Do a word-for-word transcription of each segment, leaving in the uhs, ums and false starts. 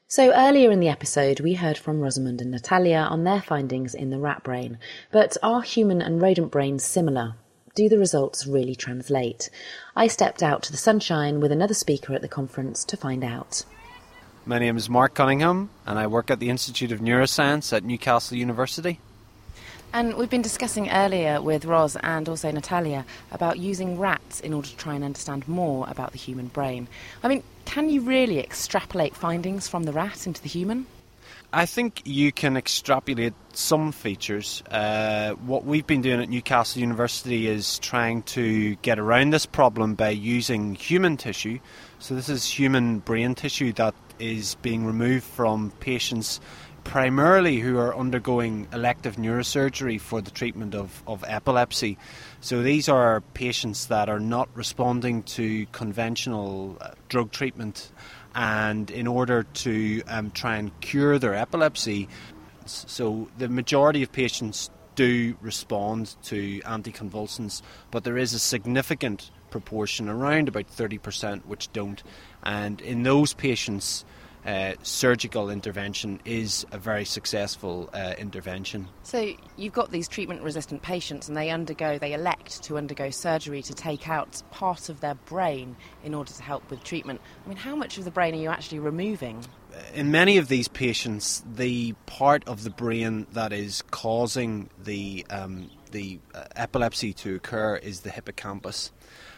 So earlier in the episode, we heard from Rosamund and Natalia on their findings in the rat brain. But are human and rodent brains similar? Do the results really translate? I stepped out to the sunshine with another speaker at the conference to find out. My name is Mark Cunningham, and I work at the Institute of Neuroscience at Newcastle University. And we've been discussing earlier with Ros and also Natalia about using rats in order to try and understand more about the human brain. I mean, can you really extrapolate findings from the rat into the human? I think you can extrapolate some features. Uh, what we've been doing at Newcastle University is trying to get around this problem by using human tissue. So this is human brain tissue that is being removed from patients primarily who are undergoing elective neurosurgery for the treatment of, of epilepsy. So these are patients that are not responding to conventional uh, drug treatment, and in order to um, try and cure their epilepsy, so the majority of patients do respond to anticonvulsants, but there is a significant proportion, around about thirty percent, which don't. And in those patients, Uh, surgical intervention is a very successful uh, intervention. So you've got these treatment-resistant patients and they undergo, they elect to undergo surgery to take out part of their brain in order to help with treatment. I mean, how much of the brain are you actually removing? In many of these patients, the part of the brain that is causing the, um, the uh, epilepsy to occur is the hippocampus.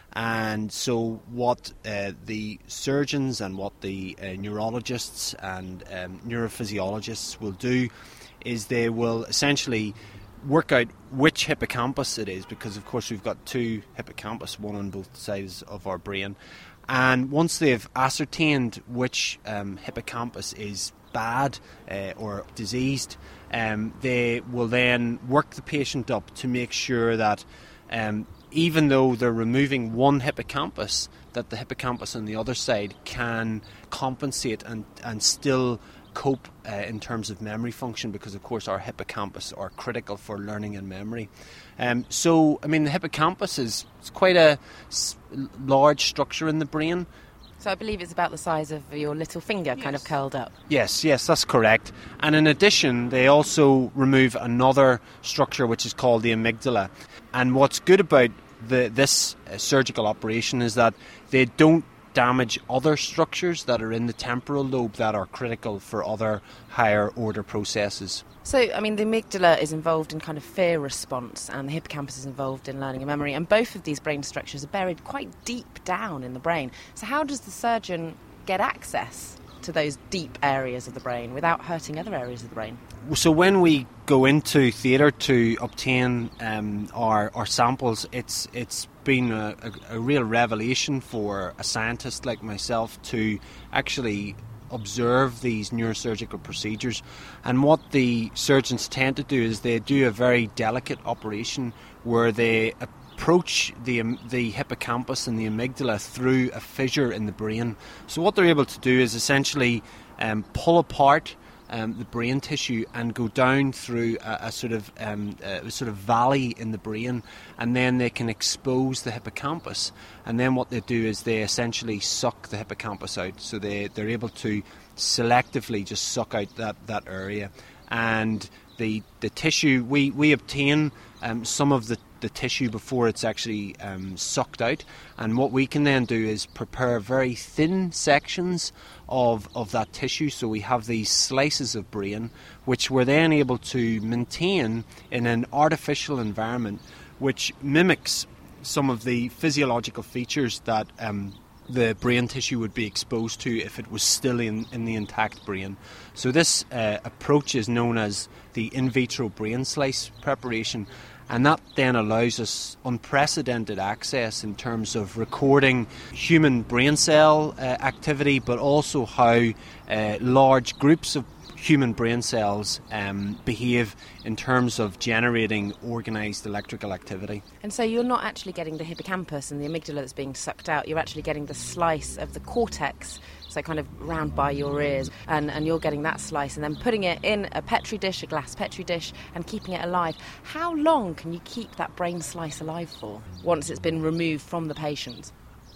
And so what uh, the surgeons and what the uh, neurologists and um, neurophysiologists will do is they will essentially work out which hippocampus it is, because of course we've got two hippocampus, one on both sides of our brain. And once they've ascertained which um, hippocampus is bad uh, or diseased, um, they will then work the patient up to make sure that um, even though they're removing one hippocampus, that the hippocampus on the other side can compensate and, and still cope uh, in terms of memory function, because of course our hippocampus are critical for learning and memory. Um, so, I mean, the hippocampus is it's quite a s- large structure in the brain. So I believe it's about the size of your little finger, yes. Kind of curled up. Yes, yes, that's correct. And in addition, they also remove another structure which is called the amygdala. And what's good about the, this uh, surgical operation is that they don't damage other structures that are in the temporal lobe that are critical for other higher order processes. So, I mean, the amygdala is involved in kind of fear response and the hippocampus is involved in learning and memory, and both of these brain structures are buried quite deep down in the brain. So how does the surgeon get access to those deep areas of the brain without hurting other areas of the brain? So when we go into theatre to obtain um, our, our samples, it's it's been a, a, a real revelation for a scientist like myself to actually observe these neurosurgical procedures. And what the surgeons tend to do is they do a very delicate operation where they approach the the hippocampus and the amygdala through a fissure in the brain. So what they're able to do is essentially um, pull apart um, the brain tissue and go down through a, a sort of um, a sort of valley in the brain, and then they can expose the hippocampus. And then what they do is they essentially suck the hippocampus out. So they they're able to selectively just suck out that, that area. And the the tissue, we we obtain um, some of the the tissue before it's actually um, sucked out, and what we can then do is prepare very thin sections of of that tissue. So we have these slices of brain which we're then able to maintain in an artificial environment which mimics some of the physiological features that um, the brain tissue would be exposed to if it was still in, in the intact brain. So this uh, approach is known as the in vitro brain slice preparation, and that then allows us unprecedented access in terms of recording human brain cell uh, activity, but also how uh, large groups of human brain cells um, behave in terms of generating organised electrical activity. And so you're not actually getting the hippocampus and the amygdala that's being sucked out, you're actually getting the slice of the cortex, so kind of round by your ears, and, and you're getting that slice and then putting it in a Petri dish, a glass Petri dish, and keeping it alive. How long can you keep that brain slice alive for once it's been removed from the patient?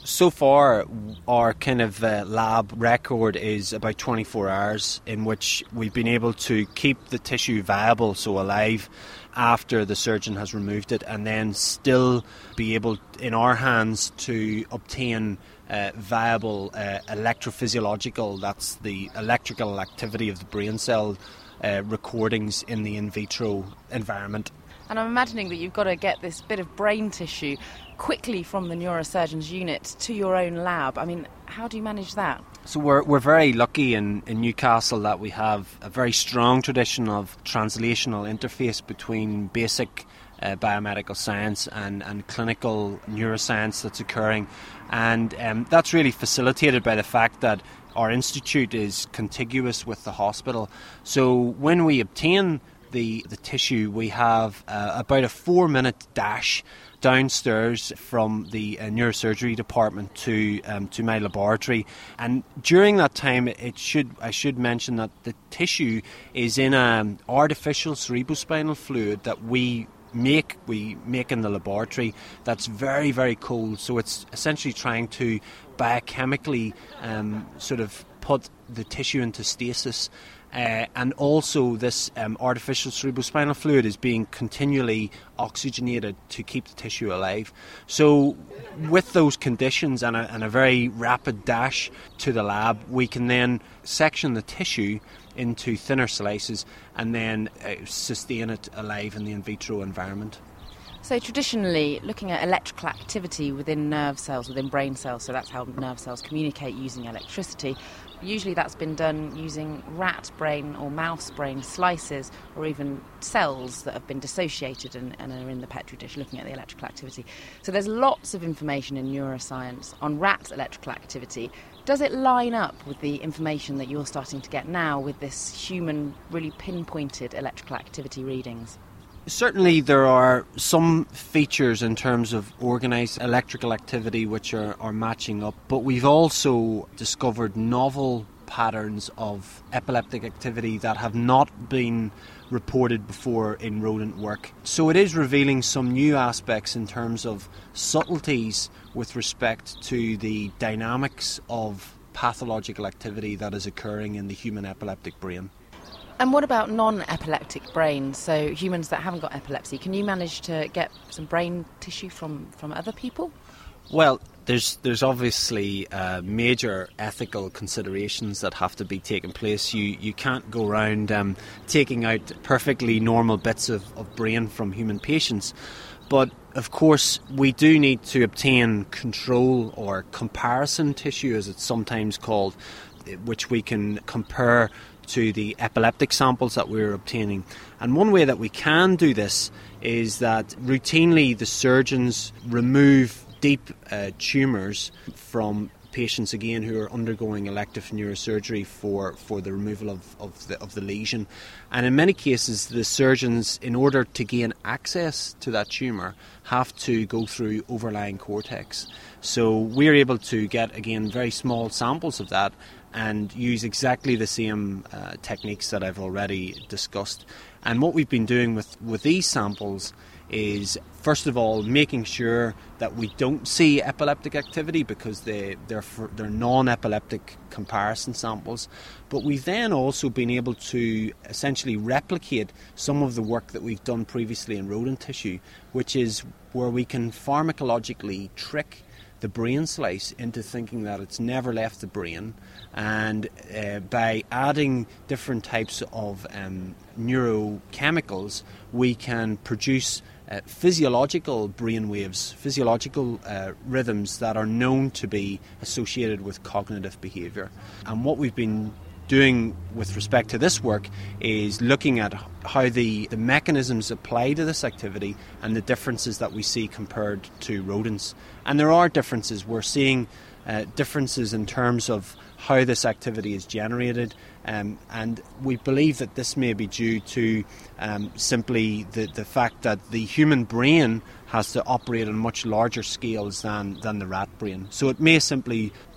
So far, our kind of uh, lab record is about twenty-four hours in which we've been able to keep the tissue viable, so alive, after the surgeon has removed it, and then still be able, in our hands, to obtain uh, viable uh, electrophysiological, that's the electrical activity of the brain cell, uh, recordings in the in vitro environment. And I'm imagining that you've got to get this bit of brain tissue quickly from the neurosurgeon's unit to your own lab. I mean, how do you manage that? So we're we're very lucky in, in Newcastle that we have a very strong tradition of translational interface between basic uh, biomedical science and, and clinical neuroscience that's occurring. And um, that's really facilitated by the fact that our institute is contiguous with the hospital. So when we obtain the, the tissue, we have uh, about a four-minute dash downstairs from the uh, neurosurgery department to um, to my laboratory, and during that time, it should I should mention that the tissue is in an artificial cerebrospinal fluid that we make we make in the laboratory. That's very very cold, so it's essentially trying to biochemically um, sort of put the tissue into stasis. Uh, and also this um, artificial cerebrospinal fluid is being continually oxygenated to keep the tissue alive. So with those conditions and a, and a very rapid dash to the lab, we can then section the tissue into thinner slices and then uh, sustain it alive in the in vitro environment. So traditionally, looking at electrical activity within nerve cells, within brain cells, so that's how nerve cells communicate using electricity, usually that's been done using rat brain or mouse brain slices, or even cells that have been dissociated and, and are in the petri dish looking at the electrical activity. So there's lots of information in neuroscience on rat electrical activity. Does it line up with the information that you're starting to get now with this human, really pinpointed electrical activity readings? Certainly there are some features in terms of organised electrical activity which are, are matching up, but we've also discovered novel patterns of epileptic activity that have not been reported before in rodent work. So it is revealing some new aspects in terms of subtleties with respect to the dynamics of pathological activity that is occurring in the human epileptic brain. And what about non-epileptic brains, so humans that haven't got epilepsy? Can you manage to get some brain tissue from, from other people? Well, there's there's obviously uh, major ethical considerations that have to be taken place. You you can't go around um, taking out perfectly normal bits of, of brain from human patients. But of course, we do need to obtain control or comparison tissue, as it's sometimes called, which we can compare to the epileptic samples that we're obtaining. And one way that we can do this is that routinely the surgeons remove deep uh, tumours from patients, again, who are undergoing elective neurosurgery for, for the removal of, of, the, of the lesion. And in many cases, the surgeons, in order to gain access to that tumour, have to go through overlying cortex. So we're able to get, again, very small samples of that and use exactly the same uh, techniques that I've already discussed. And what we've been doing with, with these samples is, first of all, making sure that we don't see epileptic activity because they, they're, for, they're non-epileptic comparison samples. But we've then also been able to essentially replicate some of the work that we've done previously in rodent tissue, which is where we can pharmacologically trick the brain slice into thinking that it's never left the brain, and uh, by adding different types of um, neurochemicals, we can produce uh, physiological brain waves, physiological uh, rhythms that are known to be associated with cognitive behaviour. And what we've been doing with respect to this work is looking at how the, the mechanisms apply to this activity and the differences that we see compared to rodents. And there are differences. We're seeing uh, differences in terms of how this activity is generated, um, and we believe that this may be due to um, simply the, the fact that the human brain has to operate on much larger scales than, than the rat brain. So it may simply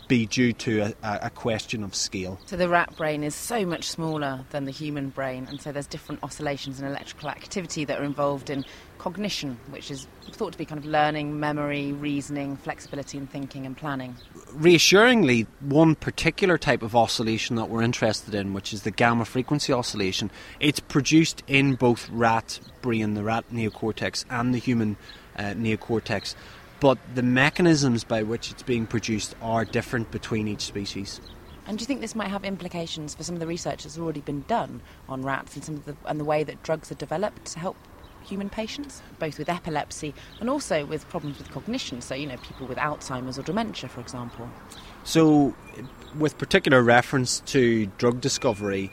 be due to a, a question of scale. So the rat brain is so much smaller than the human brain, and so there's different oscillations and electrical activity that are involved in cognition, which is thought to be kind of learning, memory, reasoning, flexibility in thinking and planning. Reassuringly, one particular type of oscillation that we're interested in, which is the gamma frequency oscillation, it's produced in both rat brain, the rat neocortex, and the human uh, neocortex. But the mechanisms by which it's being produced are different between each species. And do you think this might have implications for some of the research that's already been done on rats and some of the and the way that drugs are developed to help human patients, both with epilepsy and also with problems with cognition, so, you know, people with Alzheimer's or dementia, for example? So, with particular reference to drug discovery,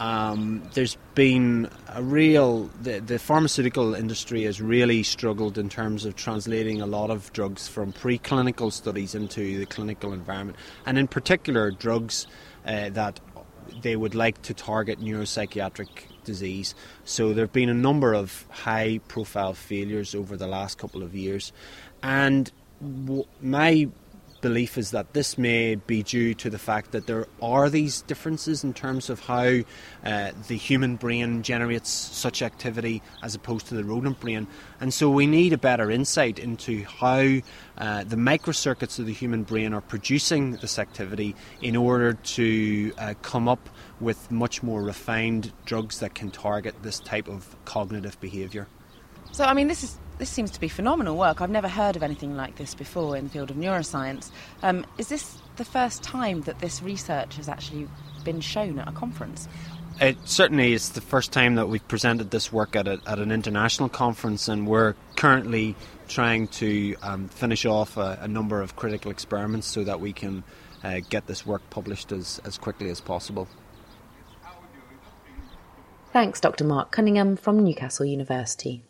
Um, there's been a real... The, the pharmaceutical industry has really struggled in terms of translating a lot of drugs from preclinical studies into the clinical environment, and in particular drugs uh, that they would like to target neuropsychiatric disease. So there have been a number of high-profile failures over the last couple of years, and w- my belief is that this may be due to the fact that there are these differences in terms of how uh, the human brain generates such activity as opposed to the rodent brain, and so we need a better insight into how uh, the microcircuits of the human brain are producing this activity in order to uh, come up with much more refined drugs that can target this type of cognitive behaviour. So, I mean, this is this seems to be phenomenal work. I've never heard of anything like this before in the field of neuroscience. Um, is this the first time that this research has actually been shown at a conference? It certainly is the first time that we've presented this work at, a, at an international conference, and we're currently trying to um, finish off a, a number of critical experiments so that we can uh, get this work published as, as quickly as possible. Thanks, Doctor Mark Cunningham from Newcastle University.